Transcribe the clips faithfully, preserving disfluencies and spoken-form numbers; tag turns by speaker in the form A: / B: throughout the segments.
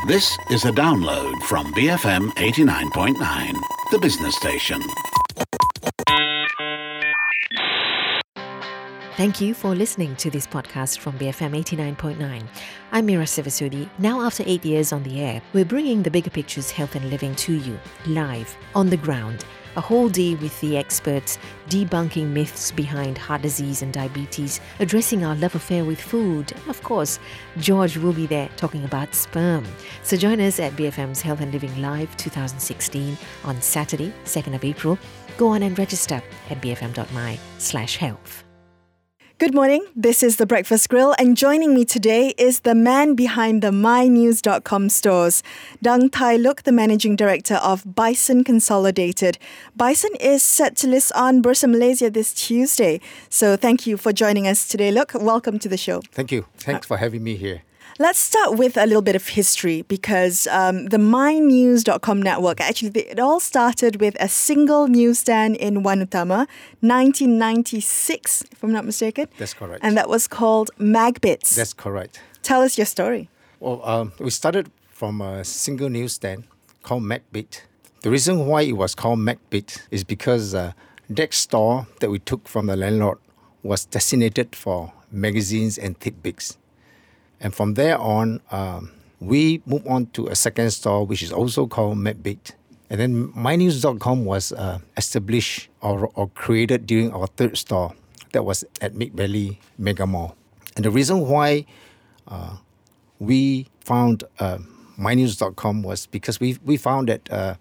A: This is a download from B F M eighty-nine point nine, the business station.
B: Thank you for listening to this podcast from B F M eighty-nine point nine. I'm Mira Sivasudi. Now, after eight years on the air, we're bringing the Bigger Pictures Health and Living to you, live, on the ground. A whole day with the experts, debunking myths behind heart disease and diabetes, addressing our love affair with food. And of course, George will be there talking about sperm. So join us at B F M's Health and Living Live twenty sixteen on Saturday, second of April. Go on and register at bfm.my slash health.
C: Good morning, this is The Breakfast Grill, and joining me today is the man behind the my news dot com stores, Dang Tai Look, the Managing Director of Bison Consolidated. Bison is set to list on Bursa Malaysia this Tuesday, so thank you for joining us today. Look, welcome to the show.
D: Thank you. Thanks for having me here.
C: Let's start with a little bit of history because um, the my news dot com network, actually, it all started with a single newsstand in Wan Utama, nineteen ninety-six, if I'm not mistaken.
D: That's correct.
C: And that was called Magbits.
D: That's correct.
C: Tell us your story.
D: Well, um, we started from a single newsstand called Magbit. The reason why it was called Magbit is because uh, that store that we took from the landlord was designated for magazines and tidbits. And from there on, um, we moved on to a second store, which is also called Magbit. And then my news dot com was uh, established or, or created during our third store. That was at Mid Valley Mega Mall. And the reason why uh, we found uh, my news dot com was because we we found that uh,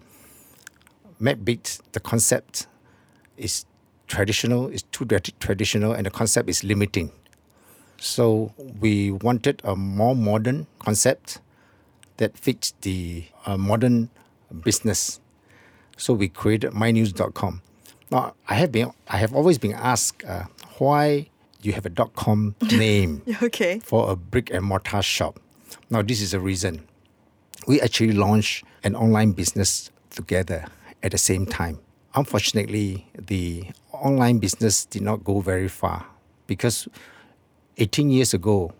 D: Magbit, the concept is traditional, is too traditional, and the concept is limiting. So we wanted a more modern concept that fits the uh, modern business. So we created my news dot com. Now I have been, I have always been asked uh, why you have a .com name
C: Okay.
D: for a brick and mortar shop. Now this is the reason. We actually launched an online business together at the same time. Unfortunately, the online business did not go very far because eighteen years ago,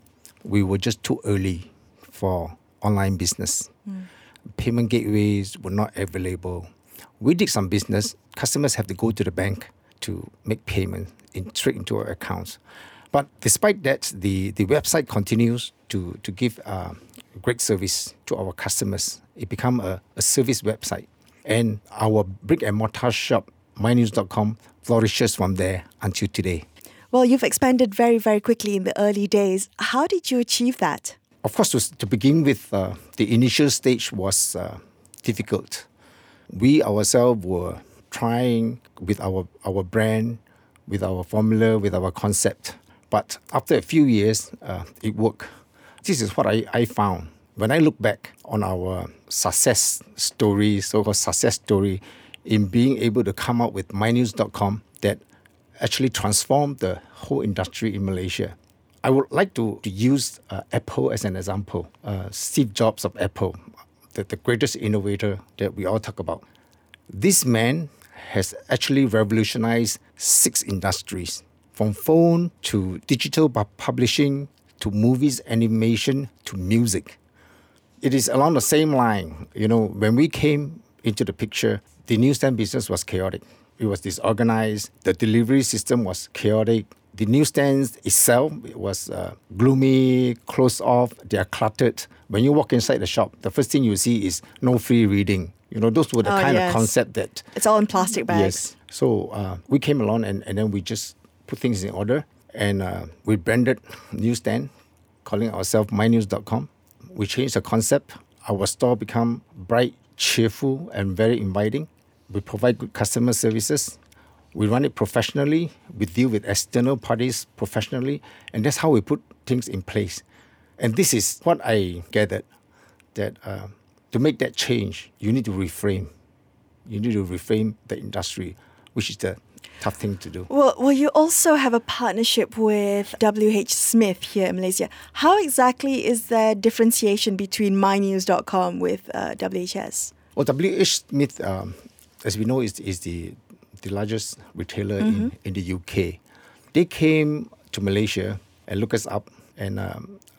D: we were just too early for online business. Mm. Payment gateways were not available. We did some business. Customers have to go to the bank to make payment in, straight into our accounts. But despite that, the, the website continues to, to give uh, great service to our customers. It became a, a service website. And our brick and mortar shop, my news dot com, flourishes from there until today.
C: Well, you've expanded very, very quickly in the early days. How did you achieve that?
D: Of course, to, to begin with, uh, the initial stage was uh, difficult. We ourselves were trying with our, our brand, with our formula, with our concept. But after a few years, uh, it worked. This is what I, I found. When I look back on our success story, so-called success story, in being able to come up with my news dot com that actually transformed the whole industry in Malaysia. I would like to, to use uh, Apple as an example. Uh, Steve Jobs of Apple, the, the greatest innovator that we all talk about. This man has actually revolutionized six industries, from phone to digital publishing to movies, animation to music. It is along the same line. You know, when we came into the picture, the newsstand business was chaotic. It was disorganized. The delivery system was chaotic. The newsstands itself it was uh, gloomy, closed off. They are cluttered. When you walk inside the shop, the first thing you see is no free reading. You know, those were the
C: oh,
D: kind
C: yes.
D: of concept that...
C: It's all in plastic bags.
D: Yes. So uh, we came along and, and then we just put things in order. And uh, we branded newsstand, calling ourselves my news dot com. We changed the concept. Our store became bright, cheerful, and very inviting. We provide good customer services. We run it professionally. We deal with external parties professionally. And that's how we put things in place. And this is what I gathered, that uh, to make that change, you need to reframe. You need to reframe the industry, which is the tough thing to do.
C: Well, well, you also have a partnership with W H Smith here in Malaysia. How exactly is the differentiation between my news dot com with uh, W H S?
D: Well, W H Smith... Um, as we know, is is the the largest retailer mm-hmm. in, in the U K. They came to Malaysia and looked us up and um,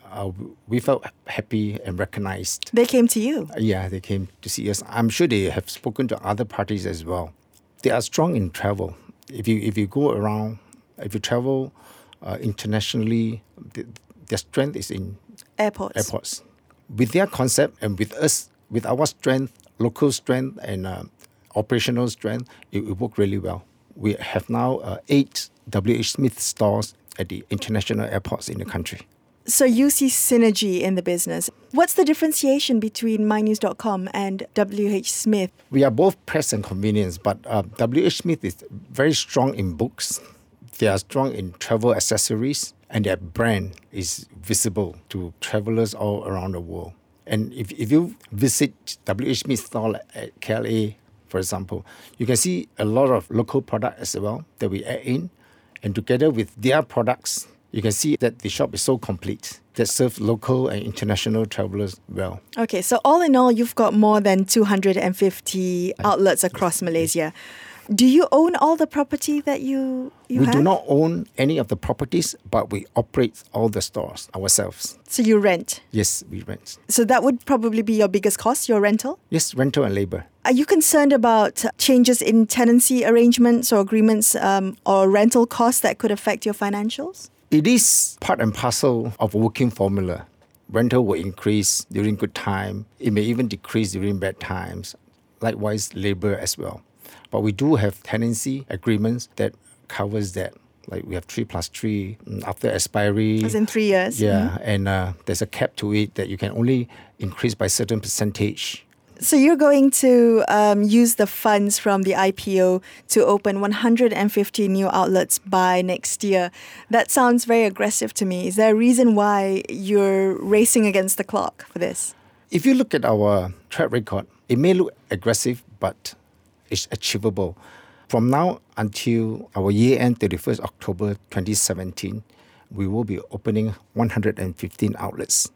D: uh, we felt happy and recognized.
C: They came to you.
D: Yeah, they came to see us. I'm sure they have spoken to other parties as well. They are strong in travel. If you if you go around, if you travel uh, internationally, the, their strength is in
C: Airports.
D: airports. With their concept and with us, with our strength, local strength and uh, operational strength, it, it worked really well. We have now uh, eight W H Smith stores at the international airports in the country.
C: So you see synergy in the business. What's the differentiation between my news dot com and W H Smith?
D: We are both press and convenience, but uh, W H Smith is very strong in books. They are strong in travel accessories, and their brand is visible to travelers all around the world. And if, if you visit W H Smith store at K L A, for example, you can see a lot of local product as well that we add in. And together with their products, you can see that the shop is so complete that serves local and international travelers well.
C: Okay, so all in all, you've got more than two hundred fifty outlets across Malaysia. Do you own all the property that you, you
D: we
C: have?
D: do not own any of the properties, but we operate all the stores ourselves.
C: So you rent.
D: Yes, we rent.
C: So that would probably be your biggest cost, your rental?
D: Yes, rental and labor.
C: Are you concerned about changes in tenancy arrangements or agreements um, or rental costs that could affect your financials?
D: It is part and parcel of a working formula. Rental will increase during good time. It may even decrease during bad times. Likewise, labor as well. But we do have tenancy agreements that covers that. Like we have three plus three after expiry.
C: As in three years?
D: Yeah,
C: Mm-hmm.
D: and uh, there's a cap to it that you can only increase by a certain percentage.
C: So you're going to um, use the funds from the I P O to open one hundred fifty new outlets by next year. That sounds very aggressive to me. Is there a reason why you're racing against the clock for this?
D: If you look at our track record, it may look aggressive, but it's achievable. From now until our year end, thirty-first October twenty seventeen, we will be opening one hundred fifteen outlets.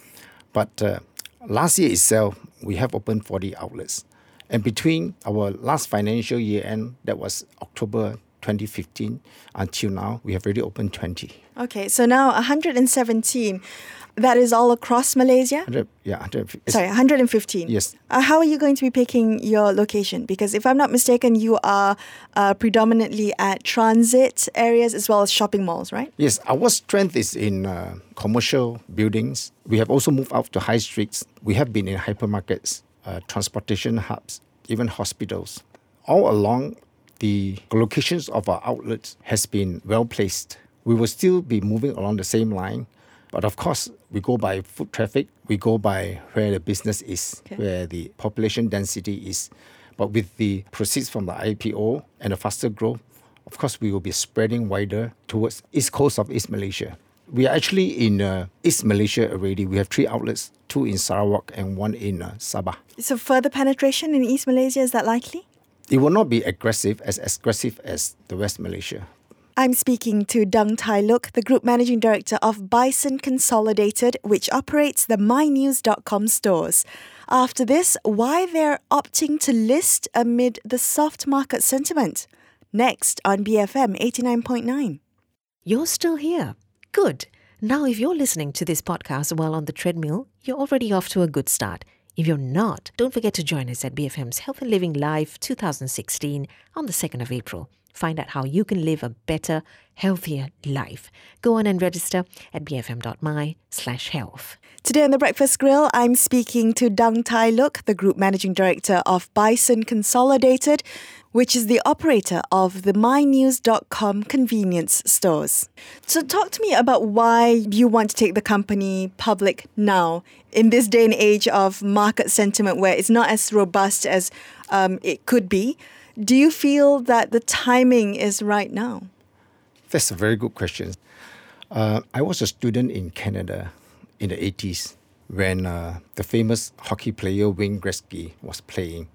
D: But uh, last year itself, we have opened forty outlets. And between our last financial year end, that was October twenty fifteen, until now, we have already opened twenty.
C: Okay, so now one hundred seventeen. That is all across Malaysia?
D: one hundred, yeah, one hundred,
C: Sorry, one hundred fifteen.
D: Yes.
C: Uh, how are you going to be picking your location? Because if I'm not mistaken, you are uh, predominantly at transit areas as well as shopping malls, right?
D: Yes, our strength is in uh, commercial buildings. We have also moved out to high streets. We have been in hypermarkets, uh, transportation hubs, even hospitals. All along, the locations of our outlets has been well placed. We will still be moving along the same line. But of course, we go by foot traffic. We go by where the business is,
C: Okay.
D: where the population density is. But with the proceeds from the I P O and the faster growth, of course, we will be spreading wider towards east coast of East Malaysia. We are actually in uh, East Malaysia already. We have three outlets, two in Sarawak and one in uh, Sabah.
C: So further penetration in East Malaysia, is that likely?
D: It will not be aggressive, as aggressive as the West Malaysia.
C: I'm speaking to Dang Tai Luk, the Group Managing Director of Bison Consolidated, which operates the my news dot com stores. After this, why they're opting to list amid the soft market sentiment. Next on B F M eighty-nine point nine.
B: You're still here. Good. Now, if you're listening to this podcast while on the treadmill, you're already off to a good start. If you're not, don't forget to join us at B F M's Health and Living Live twenty sixteen on the second of April. Find out how you can live a better, healthier life. Go on and register at bfm.my slash health.
C: Today on The Breakfast Grill, I'm speaking to Dang Tai Luk, the Group Managing Director of Bison Consolidated, which is the operator of the my news dot com convenience stores. So talk to me about why you want to take the company public now, in this day and age of market sentiment where it's not as robust as um, it could be. Do you feel that the timing is right now?
D: That's a very good question. Uh, I was a student in Canada in the eighties when uh, the famous hockey player Wayne Gretzky was playing.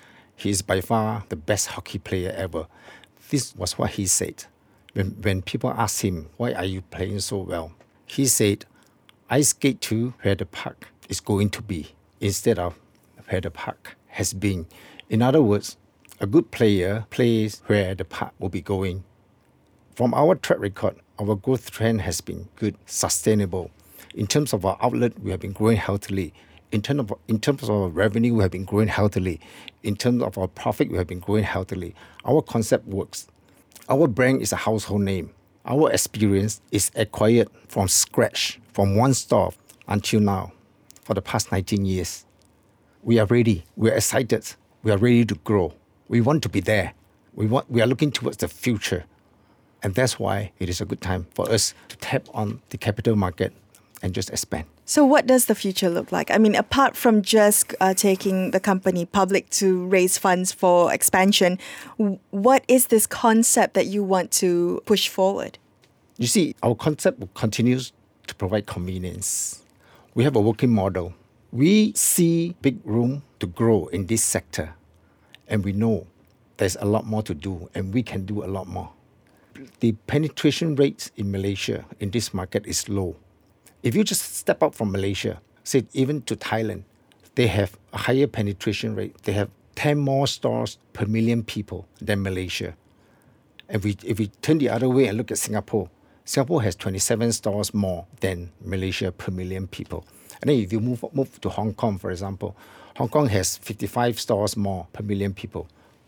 D: He is by far the best hockey player ever. This was what he said. When, when people asked him, why are you playing so well? He said, I skate to where the puck is going to be instead of where the puck has been. In other words, a good player plays where the puck will be going. From our track record, our growth trend has been good, sustainable. In terms of our outlet, we have been growing healthily. In terms of in terms of our revenue, we have been growing healthily. In terms of our profit, we have been growing healthily. Our concept works. Our brand is a household name. Our experience is acquired from scratch, from one store until now, for the past nineteen years. We are ready. We are excited. We are ready to grow. We want to be there. We want. We are looking towards the future. And that's why it is a good time for us to tap on the capital market and just expand.
C: So what does the future look like? I mean, apart from just uh, taking the company public to raise funds for expansion, w- what is this concept that you want to push forward?
D: You see, our concept continues to provide convenience. We have a working model. We see big room to grow in this sector, and we know there's a lot more to do, and we can do a lot more. The penetration rate in Malaysia in this market is low. If you just step out from Malaysia, say even to Thailand, they have a higher penetration rate. They have ten more stores per million people than Malaysia. And we, if we turn the other way and look at Singapore, Singapore has twenty-seven stores more than Malaysia per million people. And then if you move move to Hong Kong, for example, Hong Kong has fifty-five stores more per million people.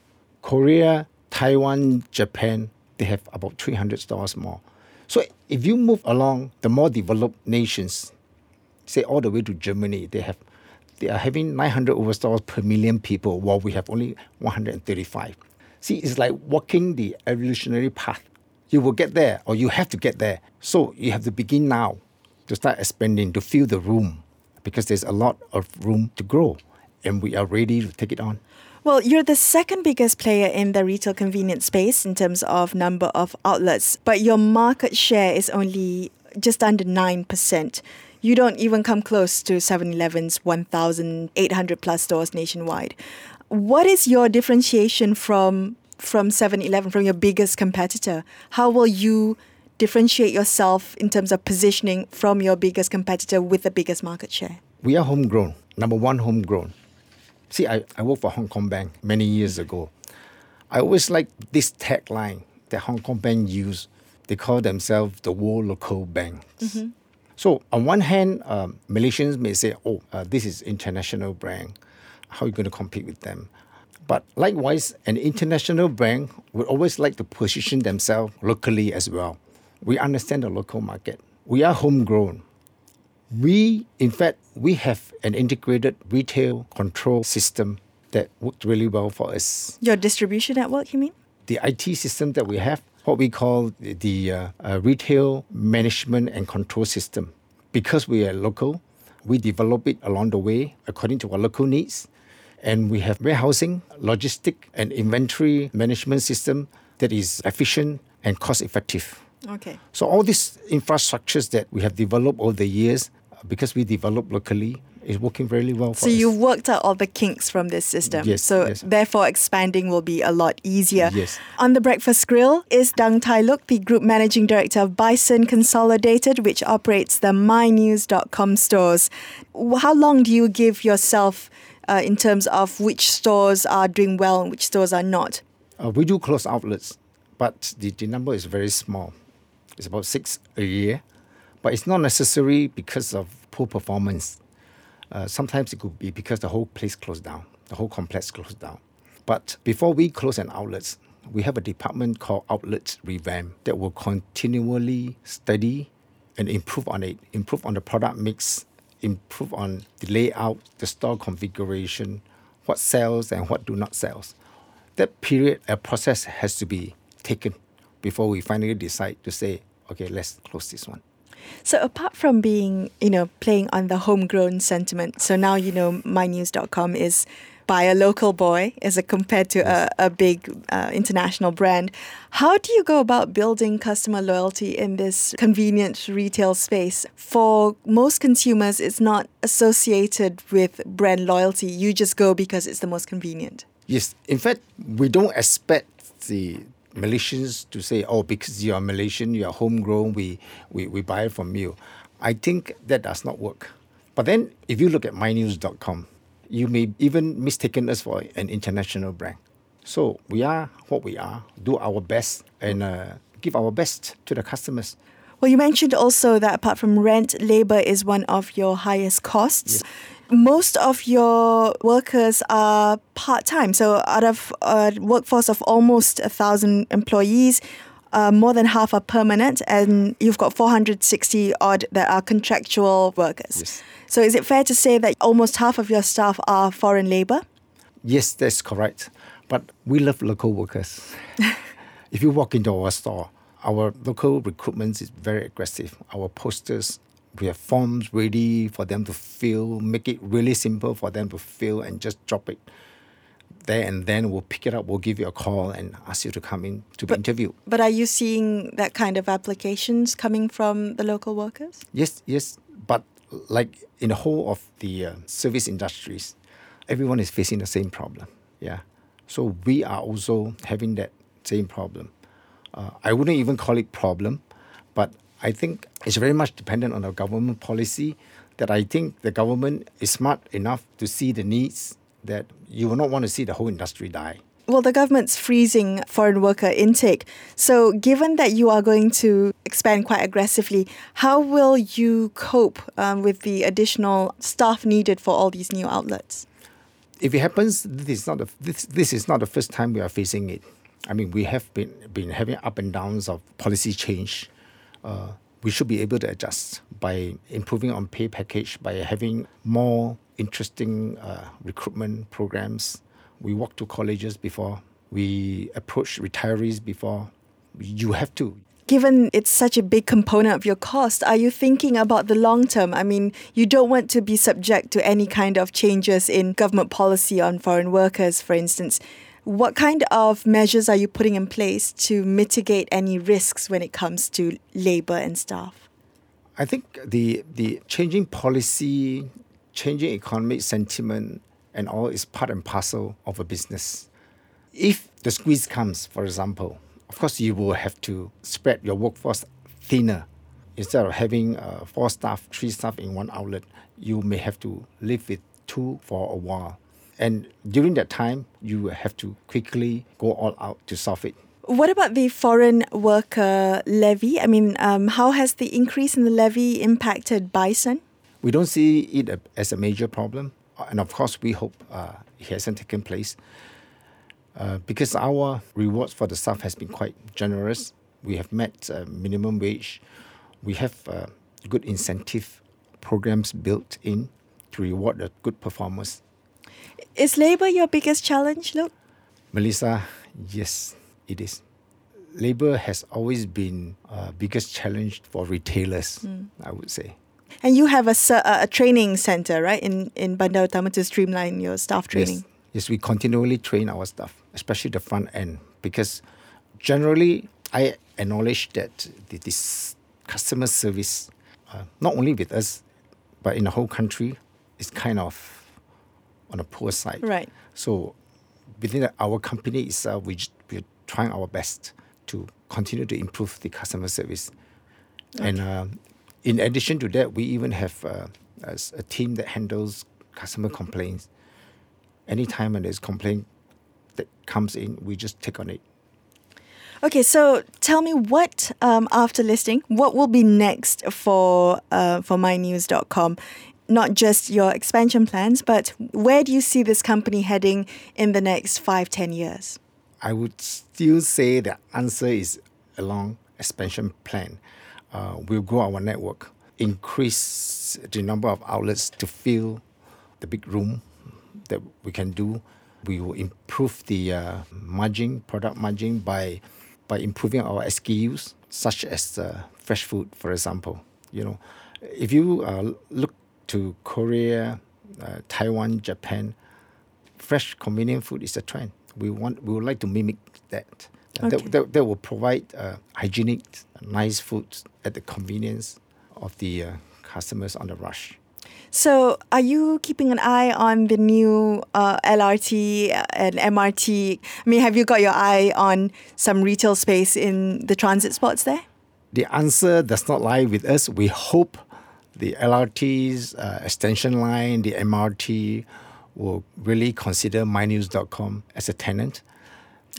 D: Korea, Taiwan, Japan, they have about three hundred stores more. So if you move along the more developed nations, say all the way to Germany, they have they are having nine hundred over stores per million people, while we have only one hundred thirty-five. See, it's like walking the evolutionary path. You will get there, or you have to get there. So you have to begin now to start expanding, to fill the room, because there's a lot of room to grow, and we are ready to take it on.
C: Well, you're the second biggest player in the retail convenience space in terms of number of outlets, but your market share is only just under nine percent. You don't even come close to seven eleven's one thousand eight hundred plus stores nationwide. What is your differentiation from from seven eleven, from your biggest competitor? How will you differentiate yourself in terms of positioning from your biggest competitor with the biggest market share?
D: We are homegrown, number one homegrown. See, I, I worked for Hong Kong Bank many years ago. I always like this tagline that Hong Kong Bank use. They call themselves the world local banks. Mm-hmm. So on one hand, um, Malaysians may say, oh, uh, this is international brand. How are you going to compete with them? But likewise, an international brand would always like to position themselves locally as well. We understand the local market. We are homegrown. We, in fact, we have an integrated retail control system that worked really well for us.
C: Your distribution network, you mean?
D: The I T system that we have, what we call the, the uh, uh, retail management and control system. Because we are local, we develop it along the way according to our local needs. And we have warehousing, logistic, and inventory management system that is efficient and cost-effective.
C: Okay.
D: So all these infrastructures that we have developed over the years, because we develop locally, is working really well for
C: so
D: us.
C: So you worked out all the kinks from this system.
D: Yes.
C: So
D: yes.
C: therefore expanding will be a lot easier.
D: Yes.
C: On the Breakfast Grill is Dang Tai Luk, the Group Managing Director of Bison Consolidated, which operates the my news dot com stores. How long do you give yourself uh, in terms of which stores are doing well and which stores are not?
D: Uh, we do close outlets, but the, the number is very small. It's about six a year. But it's not necessary because of poor performance. Uh, sometimes it could be because the whole place closed down, the whole complex closed down. But before we close an outlet, we have a department called Outlet Revamp that will continually study and improve on it, improve on the product mix, improve on the layout, the store configuration, what sells and what do not sell. That period, a process has to be taken before we finally decide to say, okay, let's close this one.
C: So apart from being, you know, playing on the homegrown sentiment, so now, you know, my news dot com is by a local boy as a, compared to yes. a, a big uh, international brand. How do you go about building customer loyalty in this convenient retail space? For most consumers, it's not associated with brand loyalty. You just go because it's the most convenient.
D: Yes. In fact, we don't expect the Malaysians to say, oh, because you are Malaysian, you are homegrown, we, we, we buy it from you. I think that does not work. But then if you look at my news dot com, you may even mistaken us for an international brand. So we are what we are, do our best and uh, give our best to the customers.
C: Well, you mentioned also that apart from rent, labour is one of your highest costs.
D: Yes.
C: Most of your workers are part-time. So out of a workforce of almost a thousand employees, uh, more than half are permanent, and you've got four hundred sixty odd that are contractual workers.
D: Yes.
C: So is it fair to say that almost half of your staff are foreign labour?
D: Yes, that's correct. But we love local workers. If you walk into our store, our local recruitment is very aggressive. Our posters, we have forms ready for them to fill, make it really simple for them to fill and just drop it there, and then we'll pick it up, we'll give you a call and ask you to come in to be
C: But-
D: interviewed.
C: But are you seeing that kind of applications coming from the local workers?
D: Yes, yes, but like in the whole of the uh, service industries, everyone is facing the same problem. Yeah, so we are also having that same problem. Uh, I wouldn't even call it problem, but I think it's very much dependent on the government policy. That I think the government is smart enough to see the needs that you will not want to see the whole industry die.
C: Well, the government's freezing foreign worker intake. So given that you are going to expand quite aggressively, how will you cope um, with the additional staff needed for all these new outlets?
D: If it happens, this is not the, this, this is not the first time we are facing it. I mean, we have been, been having up and downs of policy change. Uh, we should be able to adjust by improving on pay package, by having more interesting uh, recruitment programs. We walk to colleges before. We approach retirees before. You have to.
C: Given it's such a big component of your cost, are you thinking about the long term? I mean, you don't want to be subject to any kind of changes in government policy on foreign workers, for instance. What kind of measures are you putting in place to mitigate any risks when it comes to labour and staff?
D: I think the the changing policy, changing economic sentiment, and all is part and parcel of a business. If the squeeze comes, for example, of course you will have to spread your workforce thinner. Instead of having uh, four staff, three staff in one outlet, you may have to live with two for a while. And during that time, you have to quickly go all out to solve it.
C: What about the foreign worker levy? I mean, um, how has the increase in the levy impacted Bison?
D: We don't see it a, as a major problem. And of course, we hope uh, it hasn't taken place. Uh, because our rewards for the staff has been quite generous. We have met uh, minimum wage. We have uh, good incentive programs built in to reward the good performers.
C: Is labour your biggest challenge, Luke?
D: Melissa, yes, it is. Labour has always been uh, biggest challenge for retailers, mm. I would say.
C: And you have a, a training centre, right, in, in Bandar Utama to streamline your staff training?
D: Yes. Yes, we continually train our staff, especially the front end, because generally I acknowledge that this customer service, uh, not only with us, but in the whole country, is kind of on a poor side.
C: Right.
D: So within our company itself, we, we're trying our best to continue to improve the customer service. Okay. And uh, in addition to that, we even have uh, a, a team that handles customer complaints. Anytime when there's complaint that comes in, we just take on it.
C: Okay, so tell me what, um, after listing, what will be next for uh, for my news dot com? Not just your expansion plans, but where do you see this company heading in the next five, ten years?
D: I would still say the answer is along expansion plan. Uh, we'll grow our network, increase the number of outlets to fill the big room that we can do. We will improve the uh, margin, product margin by by improving our S K Us, such as uh, fresh food, for example. You know, if you uh, look to Korea, uh, Taiwan, Japan, fresh convenient food is a trend. We want, we would like to mimic that. Uh,
C: Okay.
D: that, that. That will provide uh, hygienic, nice food at the convenience of the uh, customers on the rush.
C: So are you keeping an eye on the new uh, L R T and M R T? I mean, have you got your eye on some retail space in the transit spots there?
D: The answer does not lie with us. We hope the L R T's uh, extension line, the M R T, will really consider my news dot com as a tenant.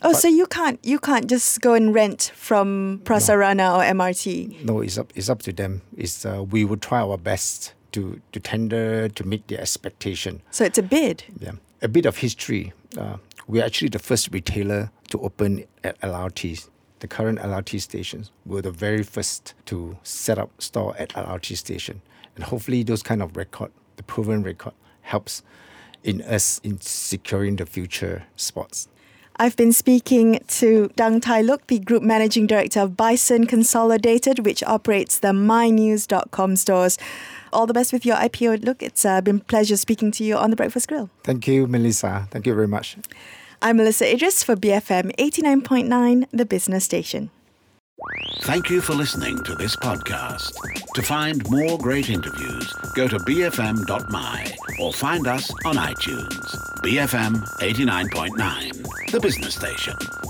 C: Oh,
D: But-
C: so you can't you can't just go and rent from Prasarana or M R T.
D: No, it's up it's up to them. It's uh, we will try our best to to tender to meet their expectation.
C: So it's a bid.
D: Yeah, a bit of history. Uh, we're actually the first retailer to open at L R Ts. The current L R T stations were the very first to set up store at L R T station, and hopefully those kind of record, the proven record, helps in us in securing the future spots.
C: I've been speaking to Dang Tai Luk, the Group Managing Director of Bison Consolidated, which operates the my news dot com stores. All the best with your I P O. Look, it's uh, been a pleasure speaking to you on The Breakfast Grill.
D: Thank you, Melissa. Thank you very much.
C: I'm Melissa Idris for B F M eighty-nine point nine, the business station.
A: Thank you for listening to this podcast. To find more great interviews, go to b f m dot m y or find us on iTunes. B F M eighty-nine point nine, the business station.